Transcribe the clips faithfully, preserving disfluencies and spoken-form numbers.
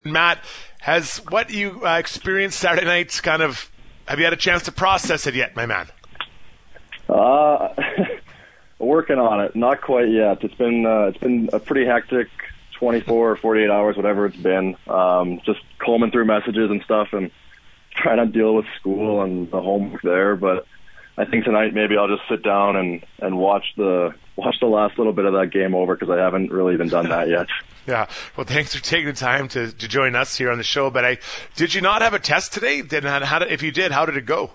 Matt, has what you uh, experienced Saturday night kind of, have you had a chance to process it yet, my man? Uh, working on it. Not quite yet. It's been uh, it's been a pretty hectic twenty-four or forty-eight hours, whatever it's been. Um, just combing through messages and stuff and trying to deal with school and the homework there. But I think tonight maybe I'll just sit down and, and watch the watch the last little bit of that game over because I haven't really even done that yet. Yeah. Well, thanks for taking the time to, to join us here on the show. But I did you not have a test today? Did how did, if you did, how did it go?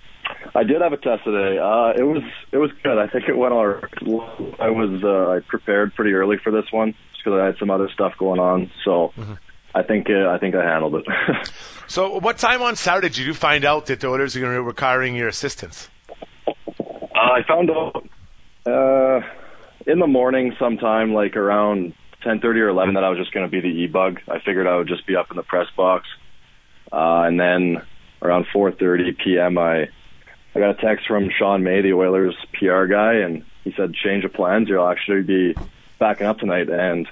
I did have a test today. Uh, it was it was good. I think it went all right. I was uh, I prepared pretty early for this one just because I had some other stuff going on. So mm-hmm. I think uh, I think I handled it. So, what time on Saturday did you find out that the Oilers are going to be requiring your assistance? Uh, I found out uh, in the morning, sometime like around ten thirty or eleven, that I was just going to be the e-bug. I figured I would just be up in the press box, uh, and then around four thirty p.m. I. I got a text from Sean May, the Oilers P R guy, and he said, change of plans, you'll actually be backing up tonight. And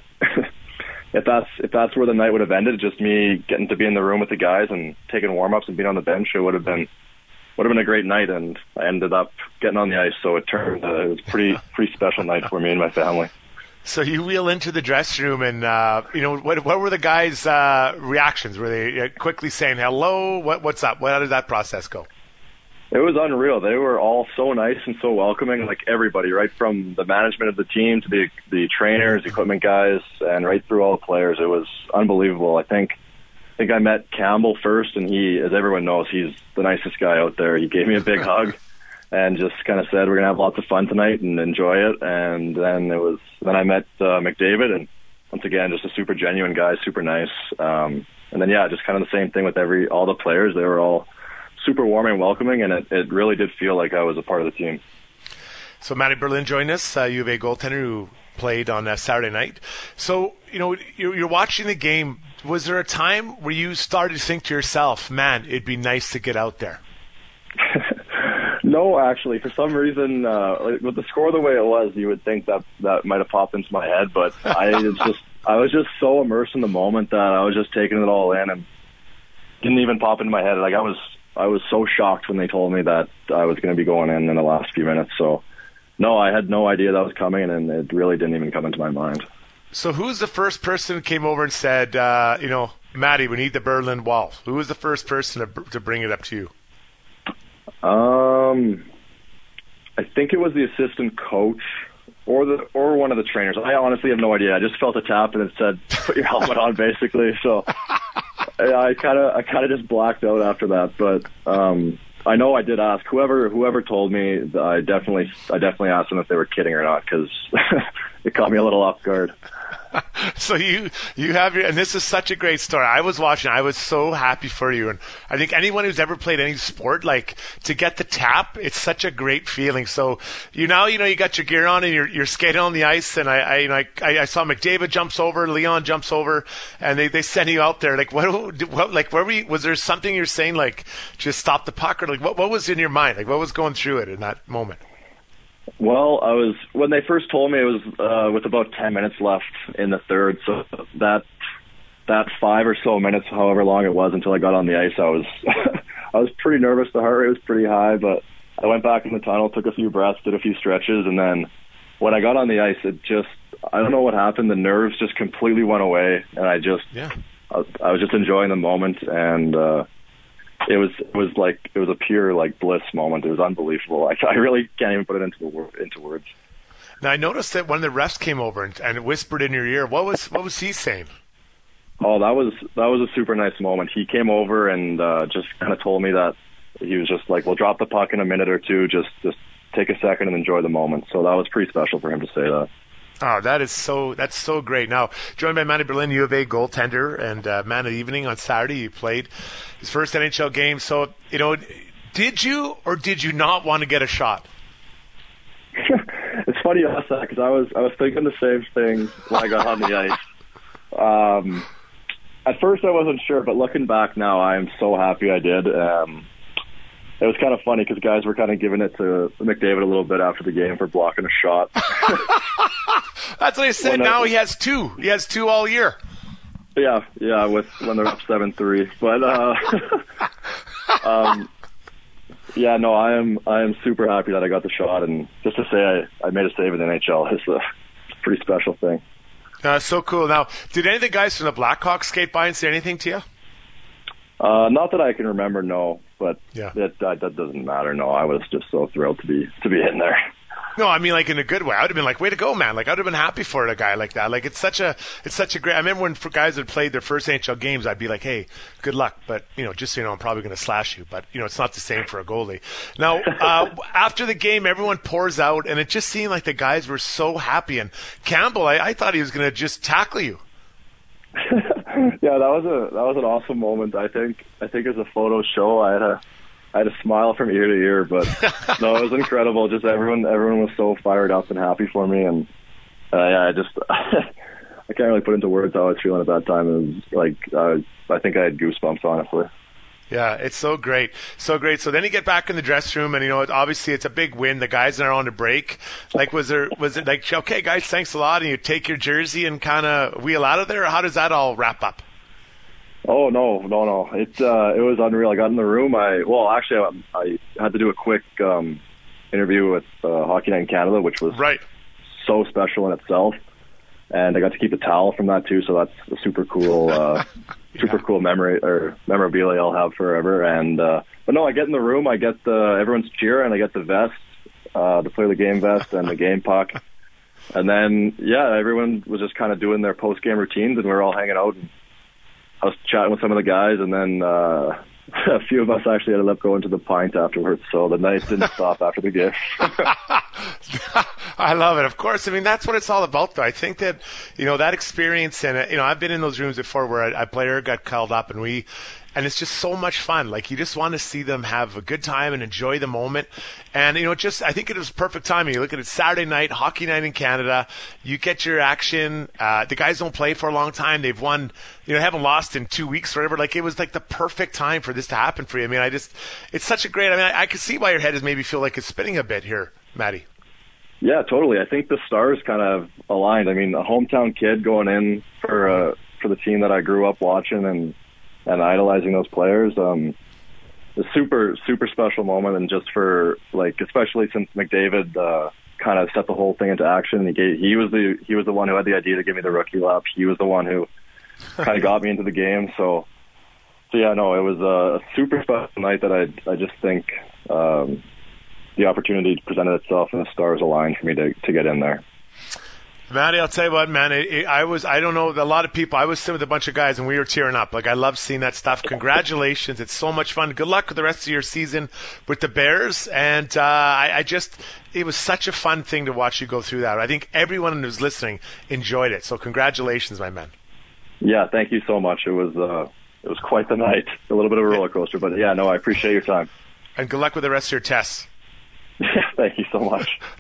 if that's if that's where the night would have ended, just me getting to be in the room with the guys and taking warm-ups and being on the bench, it would have been would have been a great night. And I ended up getting on the ice, so it turned uh, it was a pretty, pretty special night for me and my family. So you wheel into the dressing room, and uh, you know what? What were the guys' uh, reactions? Were they uh, quickly saying hello? What, what's up? How did that process go? It was unreal. They were all so nice and so welcoming, like everybody, right from the management of the team to the the trainers, equipment guys, and right through all the players. It was unbelievable. I think I think I met Campbell first, and he, as everyone knows, he's the nicest guy out there. He gave me a big hug and just kind of said, we're going to have lots of fun tonight and enjoy it. And then it was then I met uh, McDavid, and once again, just a super genuine guy, super nice. Um, and then, yeah, just kind of the same thing with every all the players. They were all super warm and welcoming, and it, it really did feel like I was a part of the team. So Matty Berlin joined us, uh, U of A goaltender who played on uh, Saturday night. So, you know, you're, you're watching the game. Was there a time where you started to think to yourself, man, it'd be nice to get out there? No, actually. For some reason, uh, with the score the way it was, you would think that that might have popped into my head, but I just I was just so immersed in the moment that I was just taking it all in and didn't even pop into my head. Like I was I was so shocked when they told me that I was going to be going in in the last few minutes. So, no, I had no idea that was coming, and it really didn't even come into my mind. So who's the first person who came over and said, uh, you know, Matty, we need the Berlin wall? Who was the first person to, to bring it up to you? Um, I think it was the assistant coach or the or one of the trainers. I honestly have no idea. I just felt a tap, and it said, put your helmet on, basically. So I kind of I kind of just blacked out after that, but um, I know I did ask whoever whoever told me. I definitely I definitely asked them if they were kidding or not, because it caught me a little off guard. So you you have your, and this is such a great story. I was watching, I was so happy for you, and I think anyone who's ever played any sport, like to get the tap, it's such a great feeling. So you now you know you got your gear on and you're you're skating on the ice, and I I you know, I, I saw McDavid jumps over, Leon jumps over, and they they send you out there. Like what what like where were you, was there something you're saying like just stop the puck, or like what what was in your mind, like what was going through it in that moment? Well, I was when they first told me it was uh, with about ten minutes left in the third. So that that five or so minutes, however long it was until I got on the ice, I was I was pretty nervous. The heart rate was pretty high, but I went back in the tunnel, took a few breaths, did a few stretches, and then when I got on the ice, it just I don't know what happened. The nerves just completely went away, and I just yeah. I, I was just enjoying the moment, and. Uh, It was it was like it was a pure like bliss moment. It was unbelievable. I, I really can't even put it into the word, into words. Now I noticed that one of the refs came over and, and whispered in your ear. What was what was he saying? Oh, that was that was a super nice moment. He came over and uh, just kind of told me that he was just like, "We'll drop the puck in a minute or two. Just just take a second and enjoy the moment." So that was pretty special for him to say that. Oh, that is so, that's so great. Now, joined by Matty Berlin, U of A goaltender, and uh, man of the evening on Saturday. You played his first N H L game. So, you know, did you or did you not want to get a shot? It's funny you ask that, because I was, I was thinking the same thing when I got on the ice. Um, at first I wasn't sure, but looking back now, I am so happy I did. Um, It was kind of funny because guys were kind of giving it to McDavid a little bit after the game for blocking a shot. That's what I said. When now I, he has two. He has two all year. Yeah, yeah, with when they're up seven three. But uh, um, yeah, no, I am I am super happy that I got the shot, and just to say I, I made a save in the N H L is a, it's a pretty special thing. Uh, so cool. Now, did any of the guys from the Blackhawks skate by and say anything to you? Uh, not that I can remember, no. But yeah. that, that that doesn't matter. No, I was just so thrilled to be to be in there. No, I mean, like, in a good way. I would have been like, way to go, man. Like, I would have been happy for a guy like that. Like, it's such a, it's such a great, I remember when for guys that played their first N H L games, I'd be like, hey, good luck. But, you know, just so you know, I'm probably going to slash you. But, you know, it's not the same for a goalie. Now, uh, after the game, everyone pours out, and it just seemed like the guys were so happy. And Campbell, I, I thought he was going to just tackle you. Yeah, that was a, that was an awesome moment. I think, I think as the photos show, I had a, I had a smile from ear to ear, but no, it was incredible. Just everyone, everyone was so fired up and happy for me, and uh, yeah, I just I can't really put into words how I was feeling at that time. It was like uh, I think I had goosebumps, honestly. Yeah, it's so great, so great. So then you get back in the dressing room, and you know, obviously it's a big win. The guys are on a break. Like, was there, was it like, okay, guys, thanks a lot, and you take your jersey and kind of wheel out of there? Or how does that all wrap up? Oh no, no, no! It uh, it was unreal. I got in the room. I well, actually, I, I had to do a quick um, interview with uh, Hockey Night in Canada, which was right. so special in itself. And I got to keep a towel from that too, so that's a super cool, uh, yeah. super cool memory or memorabilia I'll have forever. And uh, but no, I get in the room. I get the everyone's cheering. I get the vest, uh, the play of the game vest, and the game puck. And then yeah, everyone was just kind of doing their post game routines, and we were all hanging out. And I was chatting with some of the guys, and then uh, a few of us actually ended up going to the pint afterwards, so the night didn't stop after the gift. I love it. Of course, I mean, that's what it's all about, though. I think that, you know, that experience, and, you know, I've been in those rooms before where a, a player got called up, and we, and it's just so much fun. Like, you just want to see them have a good time and enjoy the moment. And, you know, just, I think it was perfect timing. You look at it, Saturday night, Hockey Night in Canada. You get your action. Uh, the guys don't play for a long time. They've won, you know, haven't lost in two weeks or whatever. Like, it was like the perfect time for this to happen for you. I mean, I just, it's such a great, I mean, I, I can see why your head is maybe feel like it's spinning a bit here, Matty. Yeah, totally. I think the stars kind of aligned. I mean, a hometown kid going in for uh, for the team that I grew up watching and and idolizing those players. Um, a super super special moment, and just for like, especially since McDavid uh, kind of set the whole thing into action. He gave, he was the he was the one who had the idea to give me the rookie lap. He was the one who kind of got me into the game. So, so yeah, no, it was a super special night that I I just think. Um, the opportunity presented itself, and the stars aligned for me to, to get in there. Matty, I'll tell you what, man, it, it, I was, I don't know, a lot of people, I was sitting with a bunch of guys and we were tearing up. Like, I love seeing that stuff. Congratulations. It's so much fun. Good luck with the rest of your season with the Bears. And, uh, I, I just, it was such a fun thing to watch you go through that. I think everyone who's listening enjoyed it. So congratulations, my man. Yeah, thank you so much. It was, uh, it was quite the night. A little bit of a roller coaster, but yeah, no, I appreciate your time. And good luck with the rest of your tests. Thank you so much.